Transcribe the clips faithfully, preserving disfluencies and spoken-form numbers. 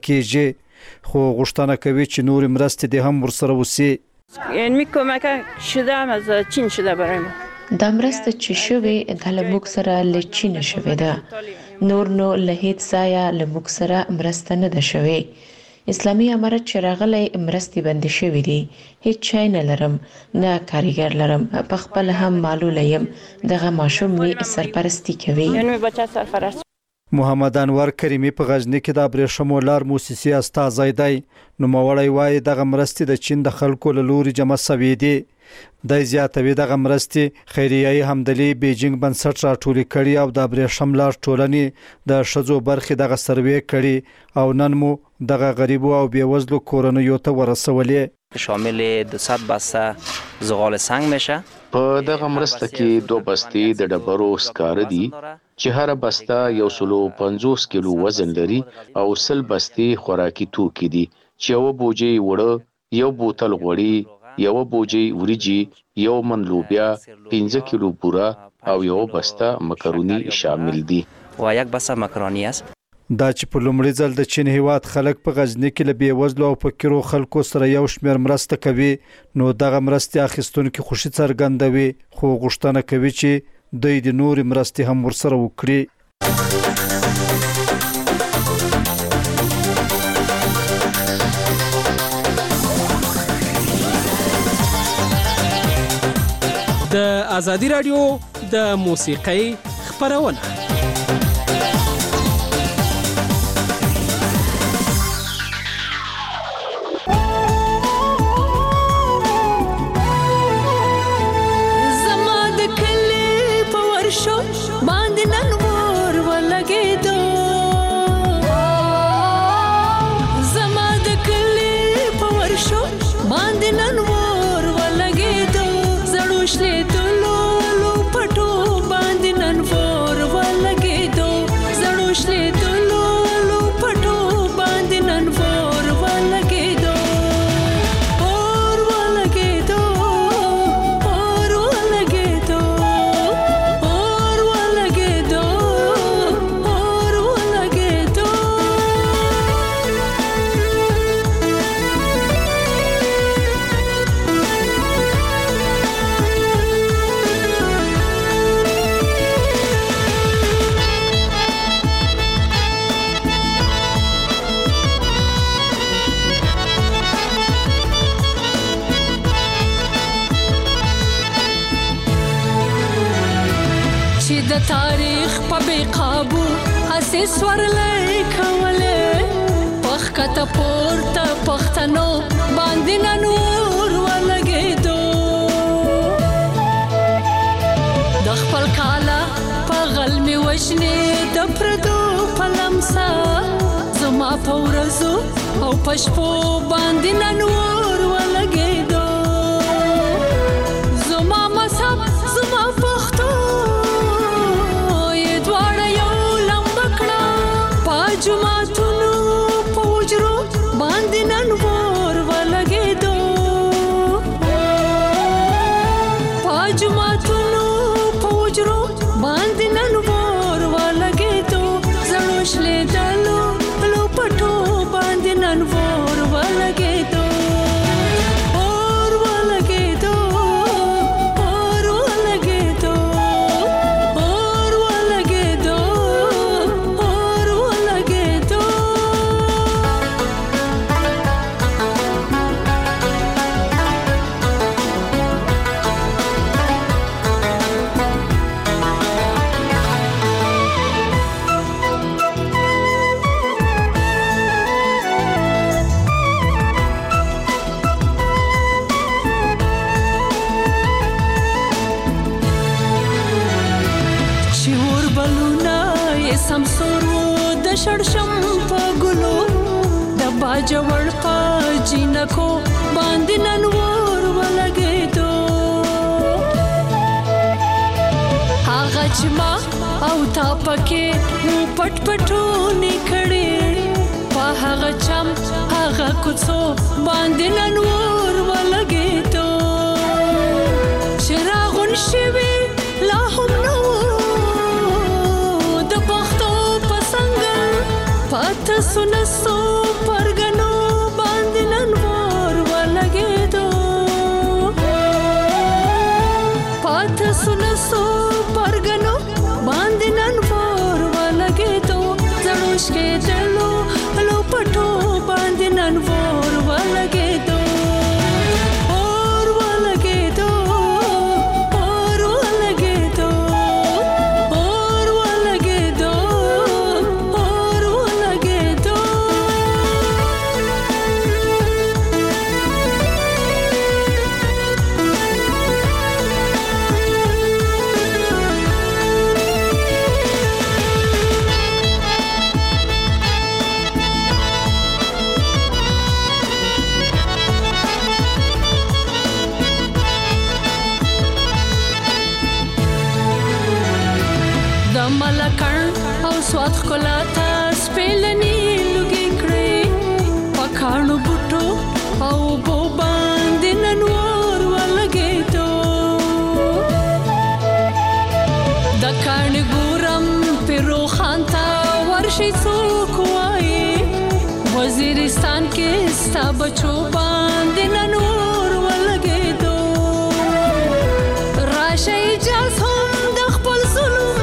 کیږي خو غوښتنه کوي چې نور مرستې دې هم ورسره وسی. علمی کمک شده هم از چین شده برای ما. دا مرسته چې شوې د له موږ سره له چین شوې ده، نور نو له هیڅ ځایه له موږ سره مرسته نه ده شوې. اسلامي امارت چې راغلی مرستې بندې شوې دي، هیڅ شی نه لرم، نه کاریګر لرم، په خپل هم معلوله یم، دغه ماشوم مې سرپرستی کوي. یعنی بچه سرپرست. محمد انور کریمی په غزنی کې د ابریښمو لار موسسې استازی دی. نوموړی وایي دغه مرستې د چین د خلکو له لوري جمع شوې دي. د زیاتوي دغه مرستې خیریه همدلی بیجینګ بنسټ راټولې کړي او د ابریښم لار ټولنې د ښځو برخې دغه سروې کړي او نن مو دغه غریبو او بیوزلو کورنیو ته ورسولې. شامل دویست بسته زغال سنگ میشه. په دغه مرسته کې دو بستې د ډبرو سکاره دي چې هر بسته یو سلو پنځوس کیلو وزن لري او سل بستې خوراکي توکي دي چې یو بوجي وړه، یو بوتل غوړي، یو بوجي وریجی، یو من لوبیا، پنځه کیلو بوره او یو بسته مکرونی شامل دي. و یک بسته مکرونی است. دا چې په لومړي ځل د چین هیواد خلک په غزنی کې له بیوزلو او فقیرو خلکو سره یو شمېر مرسته کوي، نو دغه مرستې اخیستونکي خوشي څرګندوي، خو غوښتنه کوي چې دوی د نورې مرستې هم ورسره وکړي. د ازادي رادیو د موسیقۍ خپرونه. د تاریخ په بې قابو هسې سورلی کولی، پخ کته پورته پښتنو باندې نن اور ولګېدو. د خپل کاله په غل مې وژنې د پردو په لمسه، زما په ورځو او په شپو باندې نن اور ولګېدو. زما مذهب زما پښتو جماعتونو په وجرو باندې نن اور ولګېدو. په جماعتونو په وجرو باندې نن اور ولګېدو. زړو شلېدلو لو پټو باندې نن اور ولګېدو. اور ولګېدو، اور ولګېدو، اور ولګېدو. شړشم په ګلو د باجوړ په جنکو باندې نن اور ولګېدو. هغه چې ما او تا پکې مو پټ پټو نکړې، په هغه چم هغه کوڅو باندې نن اور ولګېدو. چراغون شوي لا هم نو د پښتو په څنګه پات سنسو سواد خلاتا سپلنی لګي کړې پکانو بوټو او بو باندې ننور ولګېدو د کان ګورم پیرو خانتا ورشي څوک وایي وزیرستان کې ستا بچو باندې ننور ولګېدو راشه اجازه هم د خپل ظلم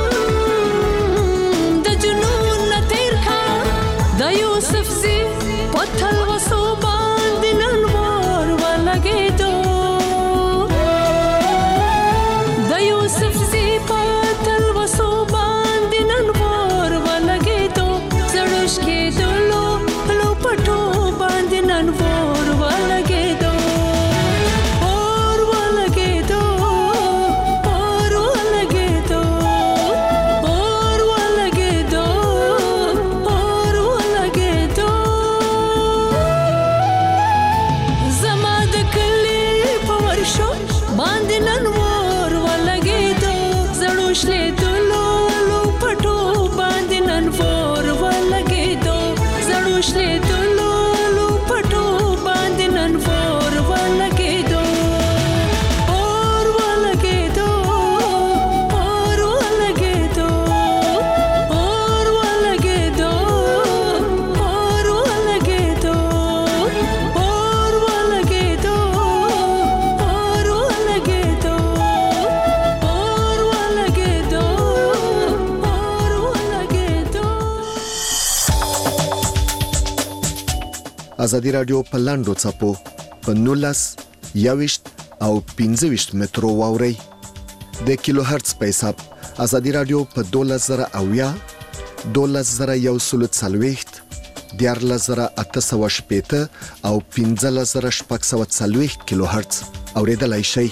د جنون نه تیر کا د یوسف زی پتل وسو باندې ننور ولګېدو د یوسف زی پتل وسو باندې ننور ولګېدو زړوش کې دلو لو پټو باندې ننور ولګېدو اور ولګېدو اور ولګېدو اور ولګېدو اور ولګېدو زما د کلی په ورشو باندې ننور ولګېدو زړوش له دلو لو پټو باندې ننور ولګېدو زړوش له دلو لو پټو باندې ننور ولګېدو اور ولګېدو اور ولګېدو اور ولګېدو اور ولګېدو اور ولګېدو اور ولګېدو اور ولګېدو اور ولګېدو. ازادي رادیو په لاندو چپو په نولس یوشت او پنځه ویشت مترو واوري د کیلو هرتز په حساب ازادي رادیو په دولس زره اویا دولس زره یو سلو څلوېښت دیارلس زره اته سوه شپېته او پنځلس زره شپږ سوه څلوېښت کیلو هرتز اوریدلای شئ.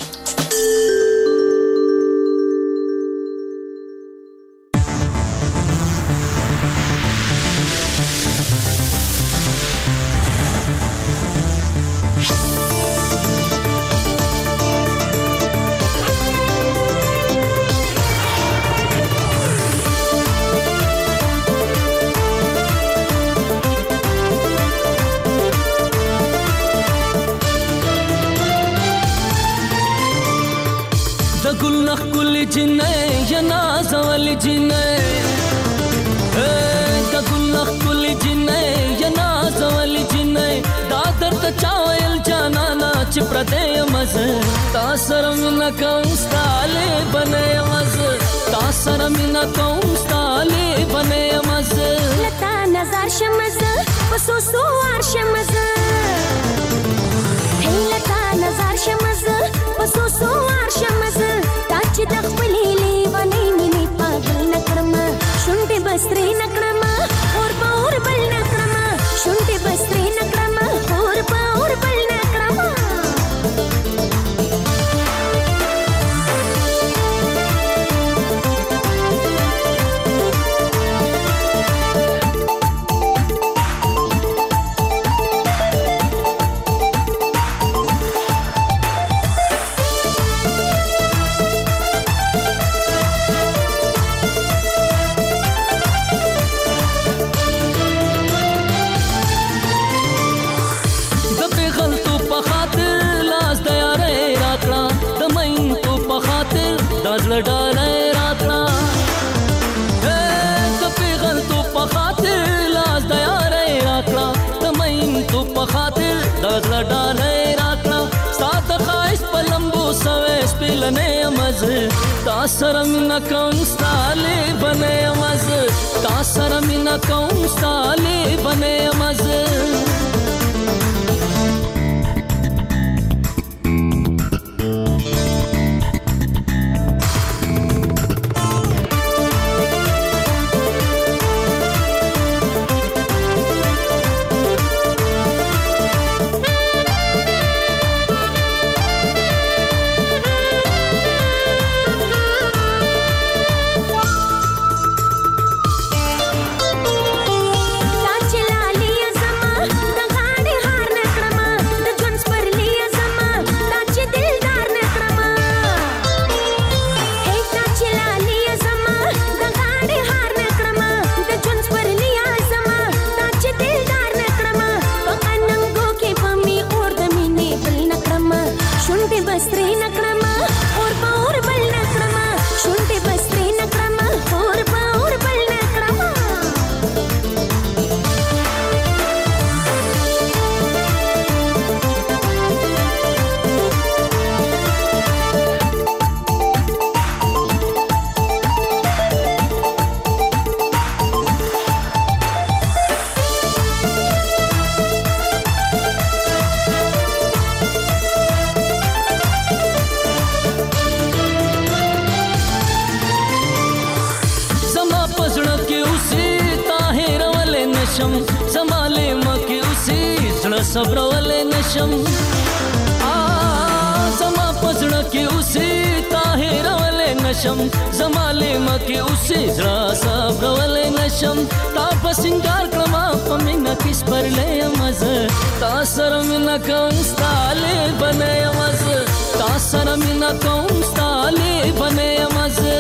د ګل نخ ګل جنې یا نازول جنې د ګل نخ ګل جنې یا نازول جنې دا درته چا ویل جانانا چې پردې مزه تا سره مینه کوم ستاله بنې مزه تا سره مینه کوم ستاله بنې مزه لتا نظر شمزه پسو سو ار شمزه لتا نظر شمزه پسو سو ار شمزه تا چې د خپلې لیوانې مینې پاگل نکړم شونډې بسترې نکړم اور په اور بل نکړم شونډې بسترې نکړم اور په اور بل نکړم دازل ډالای راتلا د پیغل تو په خاطر لاس د یارې راتلا د مین تو په خاطر دازل ډالای راتلا سات خایس پلمبو سوي سپلنې مزه تا سره مینا کوم ستاله بنې مزه تا سره مینا کوم ستاله بنې مزه Chila صبر ولې نشم زما پزړه کې اوسې طاهر ولې نشم زما لېمه کې اوسې زړه صبر ولې نشم تا په سنگار کړم په مینا کې سپرلې مزه تا سره مینا کوم ستاله بنې مزه تا سره مینا کوم ستاله بنې مزه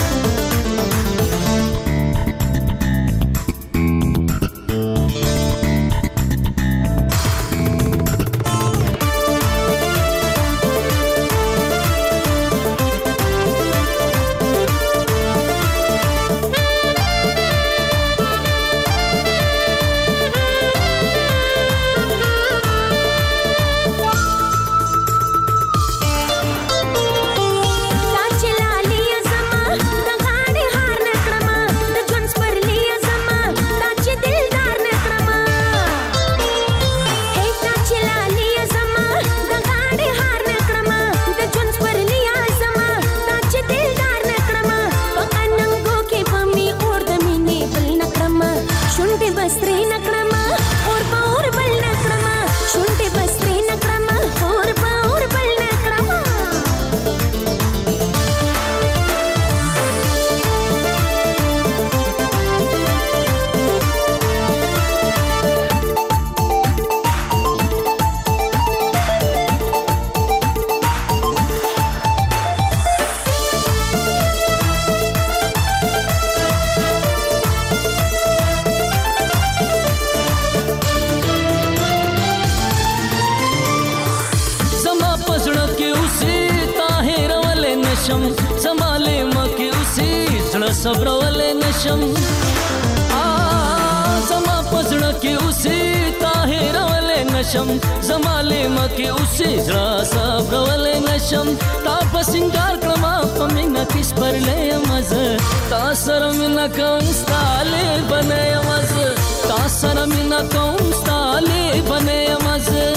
صبر ولې نشم زما پزړه کې اوسې طاهر ولې نشم زما لېمه کې اوسې زړه صبر ولې نشم تا په سنگار کړم په مینا کې سپرلې مزه تا سره مینا کوم ستاله بنې مزه تا سره مینا کوم ستاله بنې مزه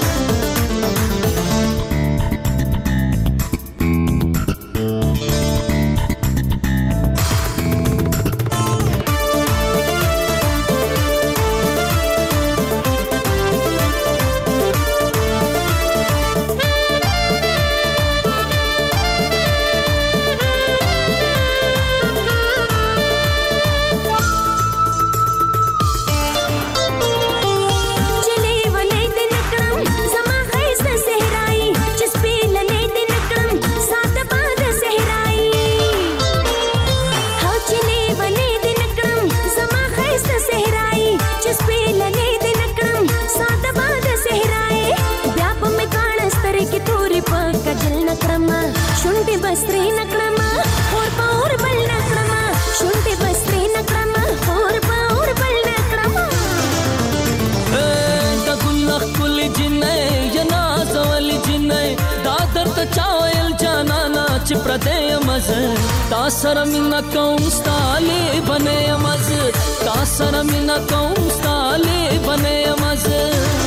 تا سره مینا کوم ستاله بنې مزه تا سره مینا کوم ستاله بنې مزه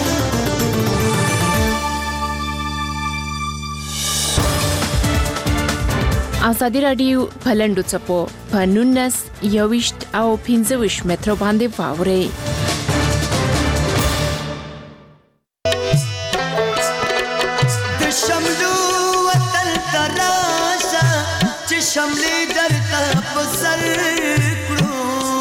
ازادي رادیو پلندو چپو په نونس یوشت او پنځوش متر باندې واوري شملې درته په سر کړو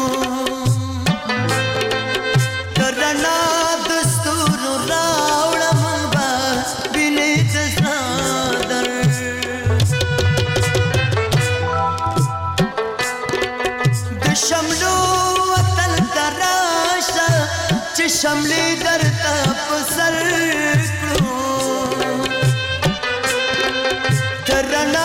درنا دستور راوړم با بینې تزادر د شملو وطن تراشه چې شملې درته په سر کړو درنا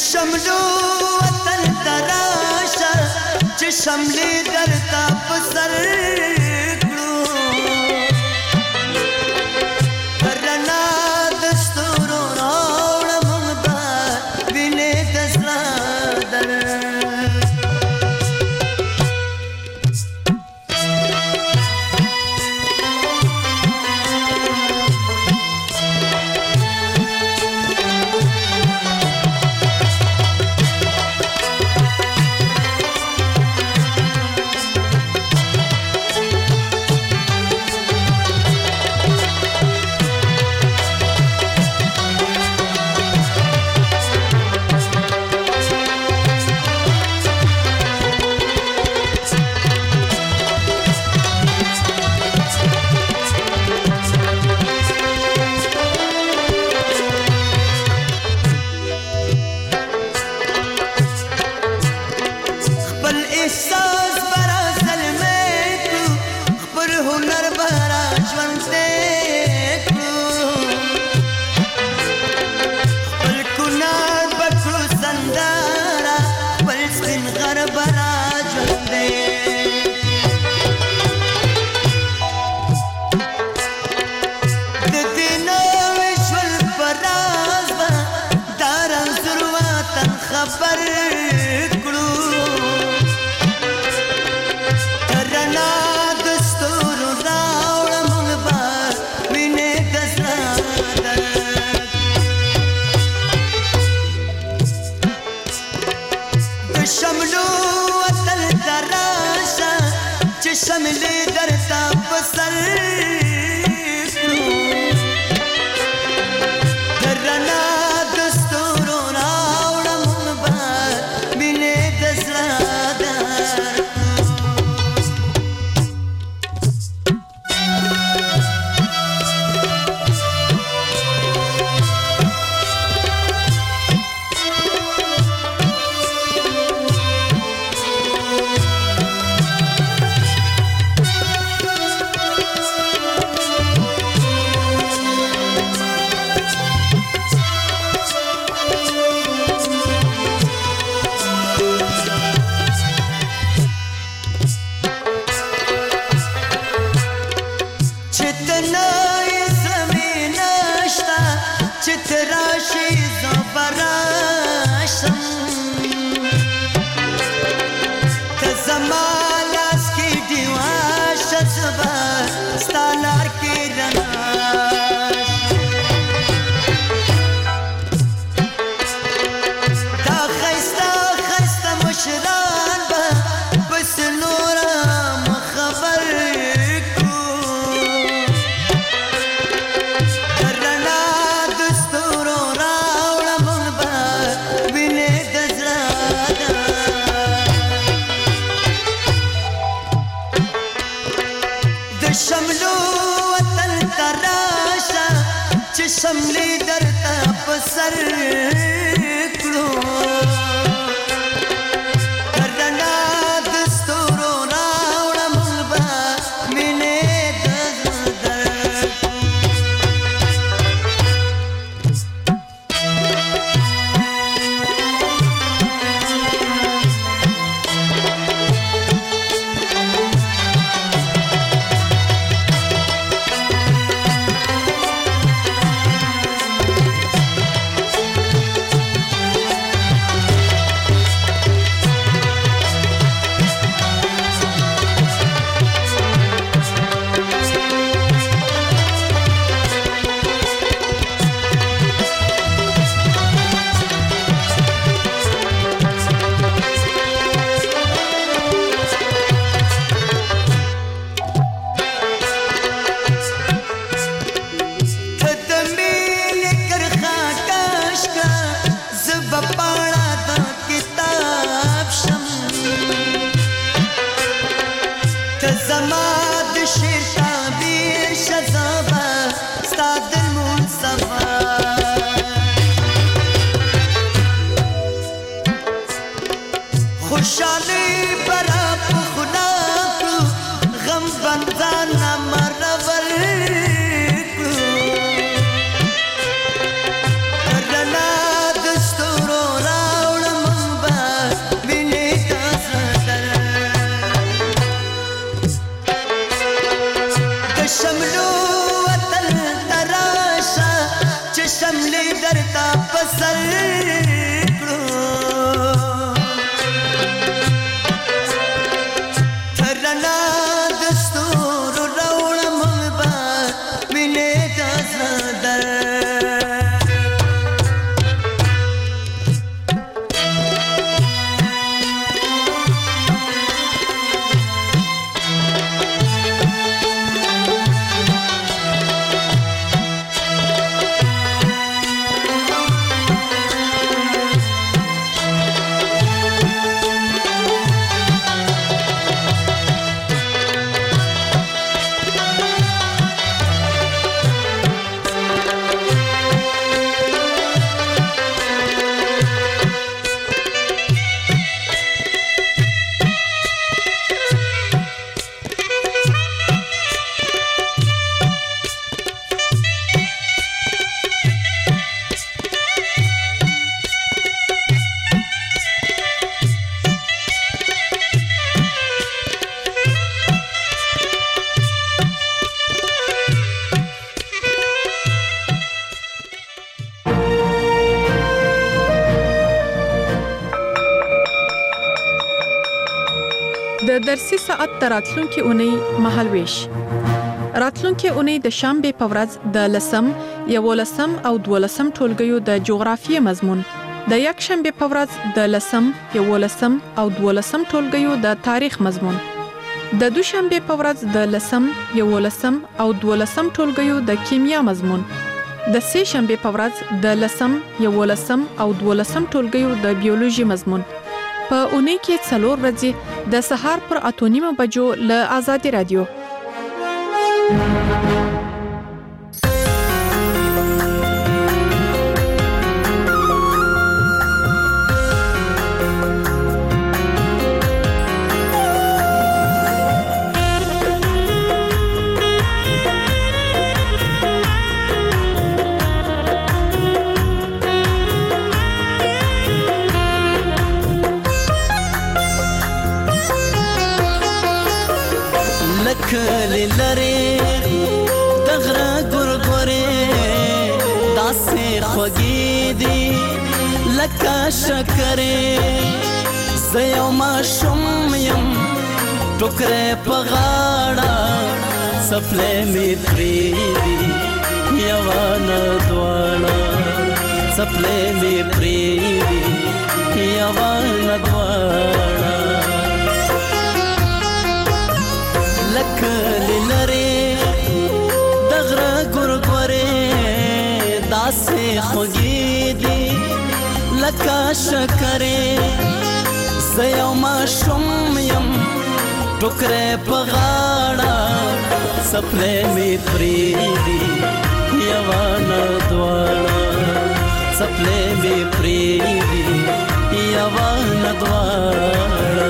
شملو وطن تراشه چې شملې درته په سر کړو رڼا د ستورو راوړه موږ به وینې د زړه درد شملې درته په سر کړو رڼا د ستورو راوړه موږ به وینې د زړه درد شملې درته په سر کړو رڼا د ستورو راوړه موږ به وینې د درد د درسي ساعت تراتلونکو اونۍ مهالويش. راتلونکو اونۍ د شنبه په ورځ د لسم، یولسم او دولسم ټولګیو د جغرافیې مضمون، د یک شنبه په ورځ د لسم، یولسم او دولسم ټولګیو د تاریخ مضمون، د دوشنبه په ورځ د لسم، یولسم او دولسم ټولګیو د کیمیا مضمون، د سه شنبه په ورځ د لسم، یولسم او دولسم ټولګیو د بیولوژي مضمون. په اونۍ کې څلور ورځې د سهار پر اته نیمه بجو له آزادي رادیو. کلی لري دغره ګورګورې داسې خوږې دي لکه شکرې، زه یو ماشوم یم ټوکرې په غاړه څپلۍ مې پرېږدي یوه نه دواړه، څپلۍ مې پرېږدي یوه نه دواړه. کلی لري دغره ګورګورې داسې خوږې دي لکه شکرې، زه یو ماشوم یم ټوکرې په غاړه څپلۍ مې پرېږدي یوه نه دواړه، څپلۍ مې پرېږدي یوه نه دواړه.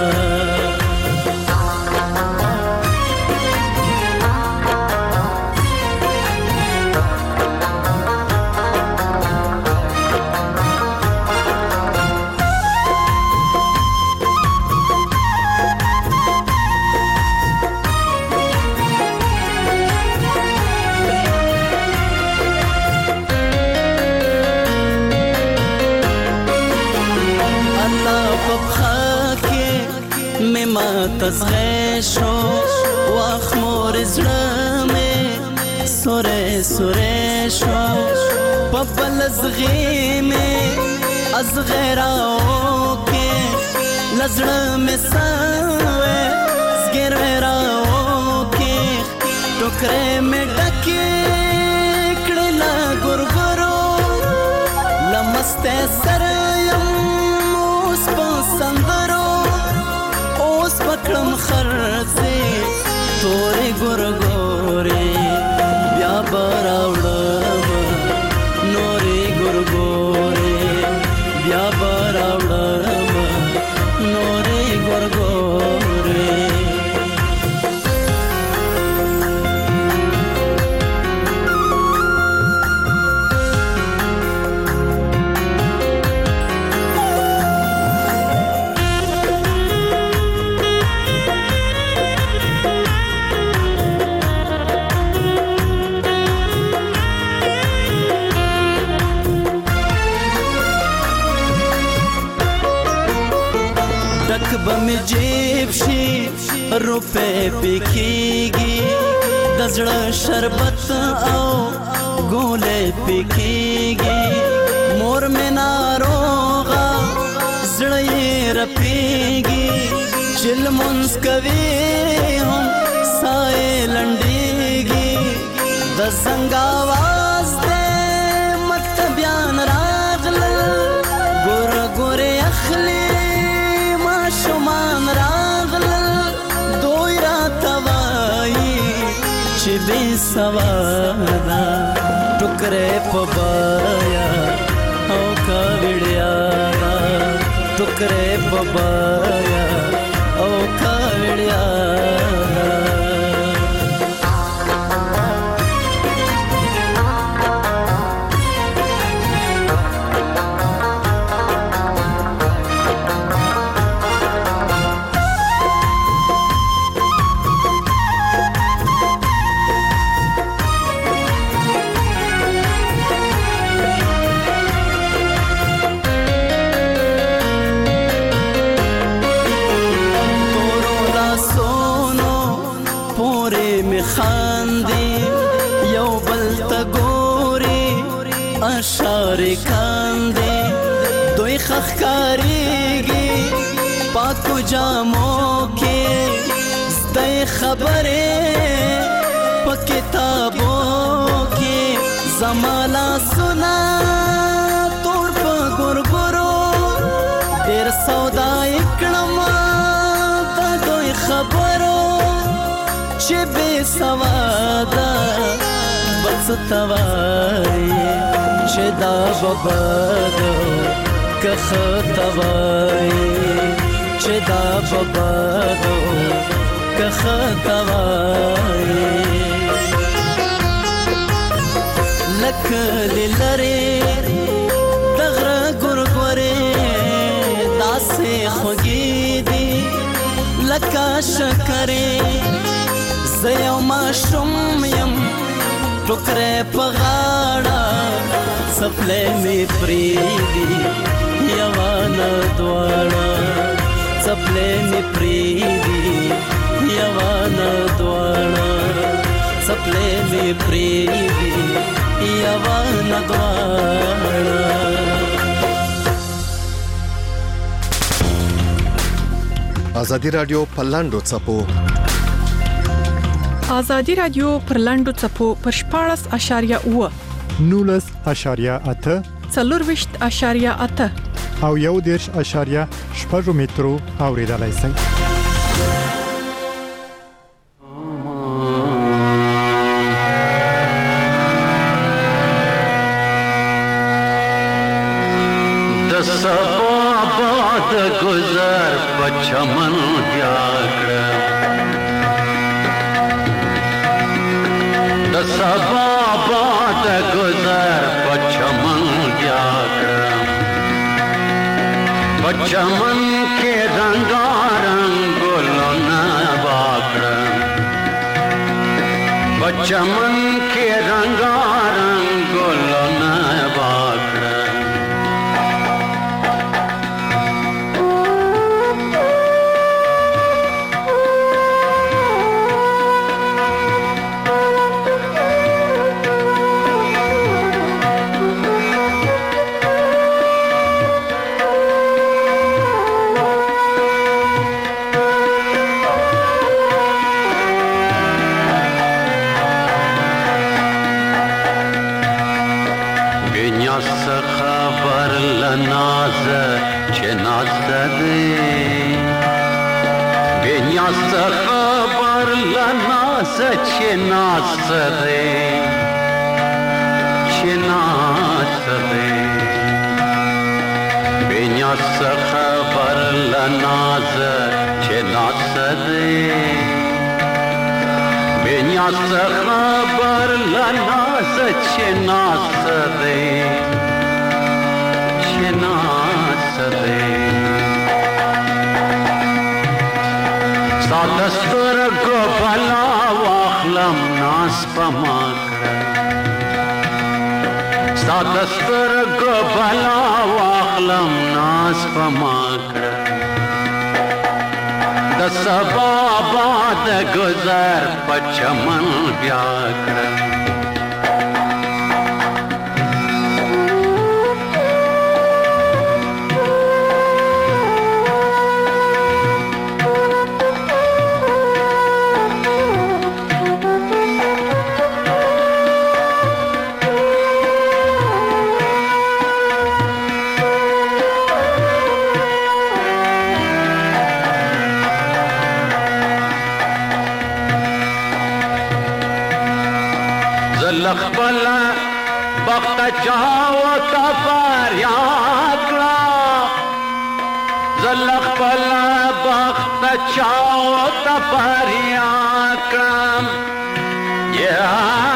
تزغې شو واخ مور زړه مې سورې سورې شو په بل زغې مې ازغې راو کې لزړه مې سوې زګېروې راو کې ټوکرې مې ډکې کړې له ګورګورو لمستې سره یم اوس په سندرو اوس پکړم خرڅې تورې ګورګورې بیا به راوړم نورې ګورګورې بیا به راوړم نورې ګورګورې. بمی جیب شي روپے پکېږي د زړه شربت او ګولې پکېږي مور مې ناروغه زړه یې رپېږي چې لمونځ کوي هم ساه یې لنډېږي د زنګ آواز دی مطلبیان راغلل ګوره ګورې اخلي شمان راغلل دوی راته وایي چې بې سواده ټوکرې په بایا او کاوړیا ټوکرې په بایا او کاوړیا. خخکاریږي پاکو جامو کې زده خبره په کتابو کې زمالا سنا تور په ګورګورو ډېر سودا کړم په دوی خبرو چې بې سواده بس توای چې دا ببادو که خطوای چې دا ببادو که خطوای لکه للری دغره ګورګورې داسې خوږې دي لکه شکرې زه یو ماشوم یم ټوکرې په غاړه څپلۍ مې پرېږدي یوه نه دواړه څپلۍ مې پرېږدي یوه نه دواړه څپلۍ مې پرېږدي یوه نه دواړه. ازادي رادیو په لاندو څپو ازادي رادیو پر لاندو څپو پر شپاړس اشاریه اوه نولس اشاریه اته څلورویشت اشاریه اته او یو دېرش اشاریه شپږ مترو اوریدلای شئ. د سبا باد گذر په چمن بیا کړه د سبا باد گذر په چمن بیا کړه په چمن کې رنگارنګ ګلونه باکړه په چمن کې رنگارنګ ګلونه باکړه خبر لناس چې ناس دی چې ناس دی بینیاس خبر لناس چې ناس دی بینیاس خبر لناس چې ناس دی چې ناس دی دسترګو بلا واخلم ناس پما کړه ستا دسترګو بلا واخلم ناس پما کړه د سبا باد گذر په چمن بیا کړه خپل بخت چاو تفر یاکلا زل خپل بخت چاو تفر یاکم یا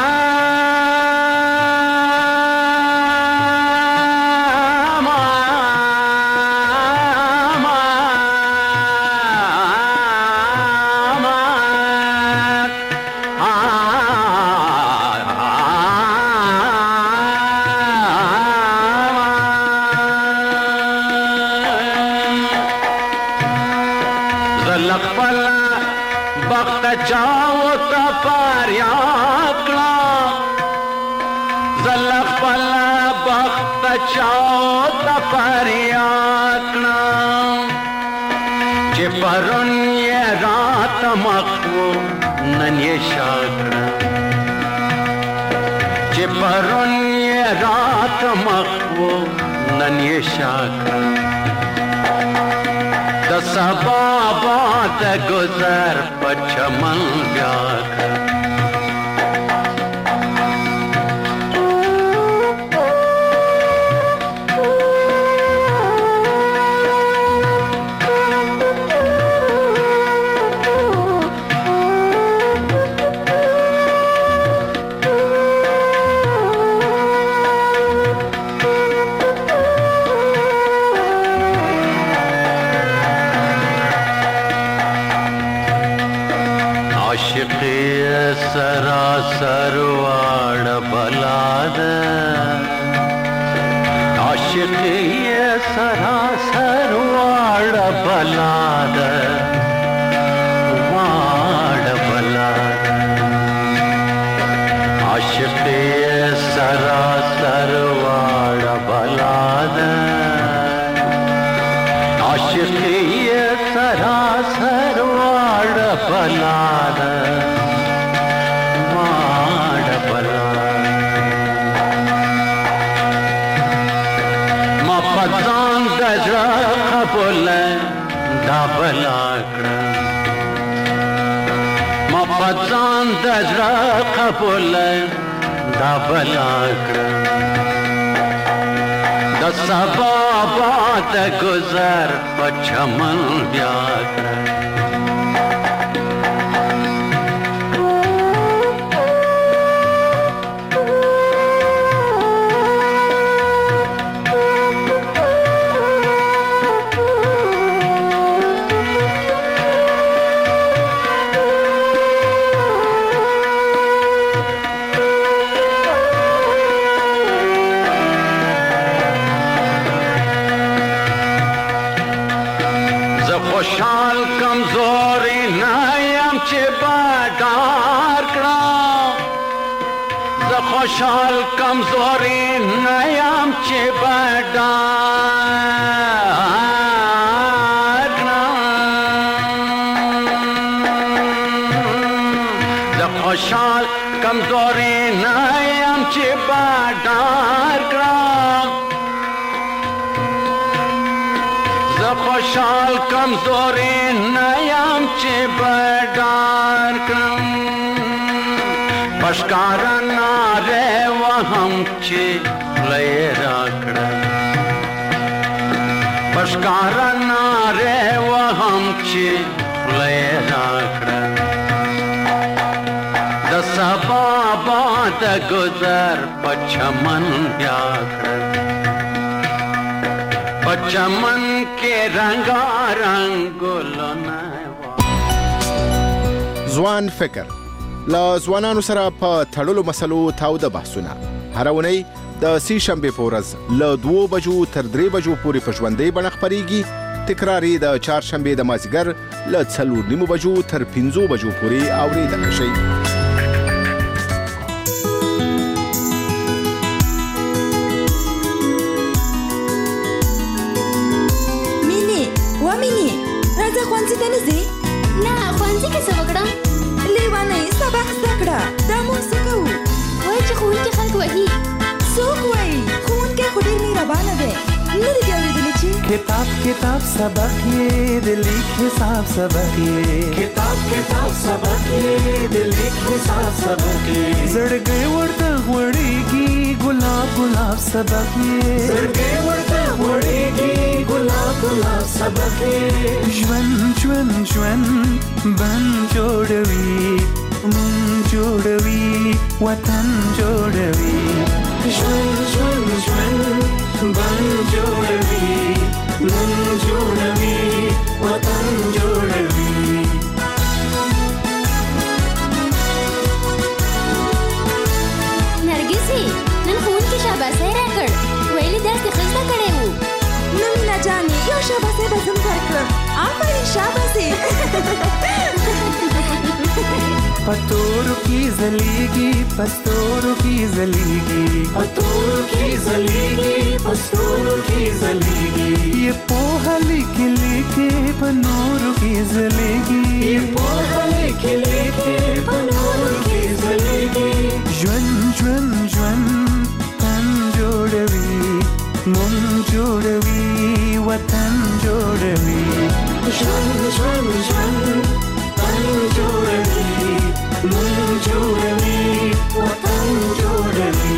چاو تا پاریا کلا زل خپل بخت بچاو ته فریاد کړم چې پرون یې راته مخ و نن یې شا کړم چې پرون یې راته مخ و نن یې شا کړم د سبا باد گذر په چمن بیا کړم سراسر واړه بلاد عاشقي سراسر واړه بلاد واړه بلاد عاشقي سراسر واړه بلاد عاشقي سراسر واړه بلاد دا بلا کړم ما پځان د زړه قبول دا بلا کړم د سبا باد گذر په چمن بیا کړم خوشحال کمزوری نایم چې بادار کړم زه خوشحال کمزوری نایم چې بادار کړم زه خوشحال کمزوری نایم چې بادار کړم خوشحال کمزوری نیم چې بډار کړم پشکارا ناره وهم چې لې راکړم پشکارا ناره وهم چې لې راکړم د سبا باد گذر په چمن بیا کړم چمن کې رنگا رنگ ګلونه ځوان فکر لا ځوانانو سره په تړلو مسلو تاوده بحثونه هر اونۍ د سې شنبې په ورځ له دوو بجو تر درې بجو پورې په ژوندۍ بڼه خپرېږي تکراري د چهارشنبې د مازدیګر له څلور نیمو بجو تر پنځو بجو پورې اورېدلی شئ ښوونځي ته نه ځې؟ نه ښوونځي کې څه وکړم؟ لیونۍ سبق زده کړه دا مونږ څه کوو؟ وایي چې ښوونکي خلک وهي. څوک وایي؟ ښوونکی خو ډېر مهربانه دی. نه دې دې اورېدلي چې کتاب کتاب سبق یې د لیک حساب سبق یې کتاب کتاب سبق یې د لیک حساب سبق یې زړګی ورته غوړېږي ګلاب ګلاب سبق یې زړګی ورته غوړېږي ګلاب ګلاب سبق یې ژوند ژوند ژوند بند جوړوي مون جوړوي وطن جوړوي ژوند ژوند ژوند بند جوړوي مون جوړوي وطن جوړوي نرګسي نن ښوونکي شاباسي راکړ ویلي درس یې ښه زده کړی و. نو مینه جانې یو شاباسي به زه هم درکړم. آفرین شاباسي पतोरू की जलेगी पस्तोरू की जलेगी पतोरू की जलेगी पस्तोरू की जलेगी ये पोहा लेके लेके पनोरू की जलेगी ये पोहा लेके लेके पनोरू की जलेगी ज्वन ज्वन ज्वन तन जोड़वी मुन जोड़वी वतन जोड़वी ज्वन ज्वन ज्वन तन जोड़वी मुन जोड़वी वतन जोड़वी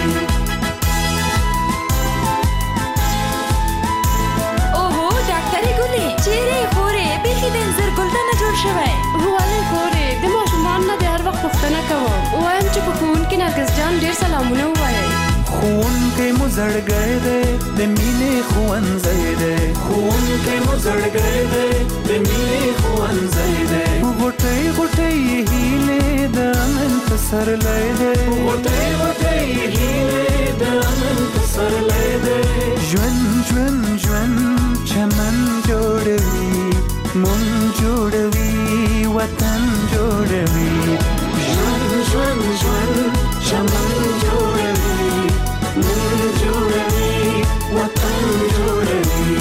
ओहो डाक्टरी गुली चेहरे خورې بیخي د انځر ګلدانه جوړ شوی ولې خورې د ماشومان نه د هر وخت پوښتنه کوم وایم چې په ښوونکي نرګس جان ډېر سلامونه ووایئ ښوونکی مو زړګی دی د مینې ښوونځی دی ښوونکی مو زړګی دی د مینې ښوونځی دی غوټۍ غوټۍ یې هیلې د امن پسرلی دی غوټۍ غوټۍ یې هیلې د امن پسرلی دی ژوند ژوند ژوند چمن جوړوي مون جوړوي وطن جوړوي ژوند ژوند ژوند چمن جوړوي مون جوړوي وطن جوړوي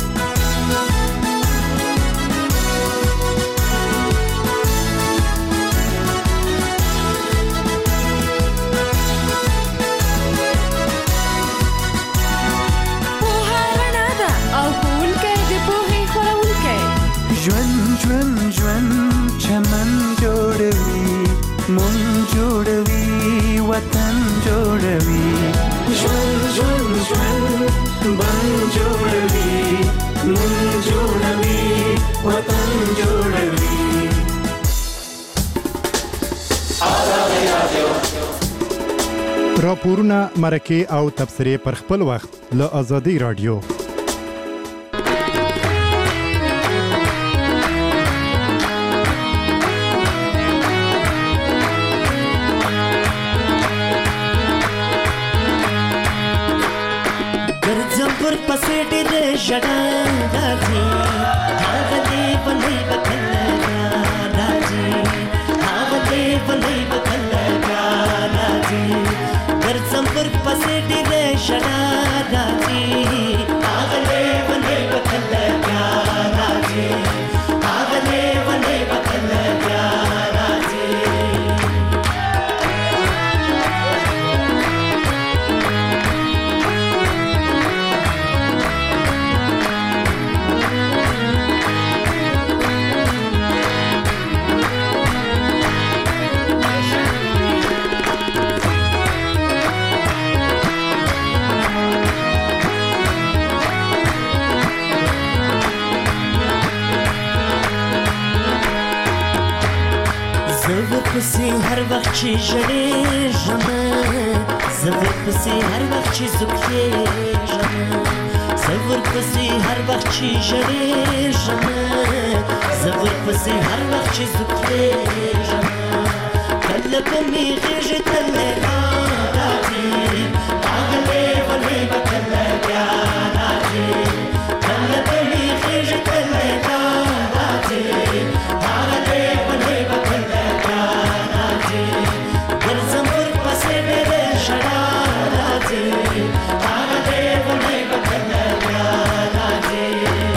ژوند ژوند ژوند چمن جوړوي مون جوړوي وطن جوړوي ژوند ژوند ژوند بن جوړوي مون جوړوي وطن جوړوي راپورونه مرکه او تبصرې پر خپل وخت له آزادي رادیو. پسې ډېرې ژړا راځي هغه دې بلې به کله بیا راځي هغه دې بلې به کله بیا راځي ګرځم پر پسې ډېرې ژړا راځي هغه دې بلې به کله بیا راځي هغه دې بلې به کله بیا راځي زور پسې هر وخت چې ژړېږم زور پسې هر وخت چې زوکېږم زور پسې هر وخت چې ژړېږم زور پسې هر وخت چې زوکېږم کله به مې غېږې ته لیلا راځي راغلې ولې به کله بیا راځي کله به مې غېږې ته لیلا راځي راغلې ولې به ګرځم پر پسې ډېرې ژړا راځي هغه دې ولې به کله بیا راځي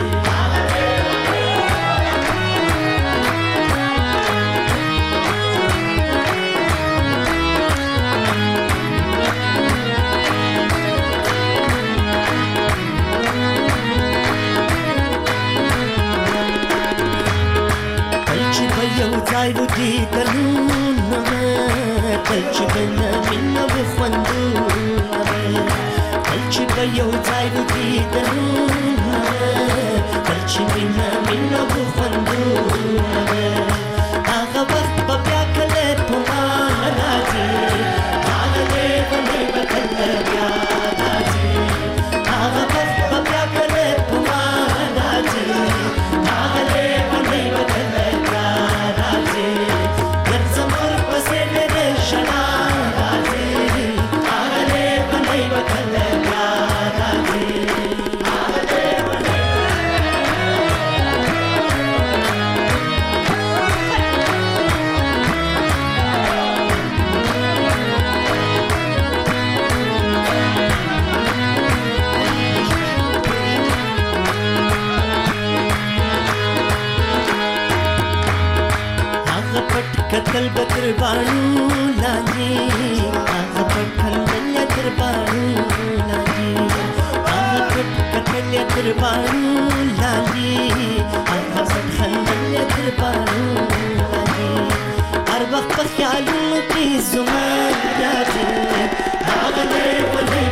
کل چې به یو ځای ودېدلونه کل چې به نه مینه وخوندونه کل چې به یو ځای ودېدلونه کل چې مینه مینه وخوندونه هغه وخت به بیا کله په ما راځي هغه دې ولې به کله بیا راځي هغه وخت به بیا کله په ما راځي هغه دې ولې به کله بیا راځي ګرځم پر پسې ډېرې ژړا راځي هغه دې ولې به کله بیا راځي هغه دې کتل بتر بانو لاندې هغه پټ خندل تر بانو لاندې هغه پټ کتل تر بانو لاندې هغه پټ خندل تر بانو لاندې هر وخت په خیالونو کې زما یادې هغه نه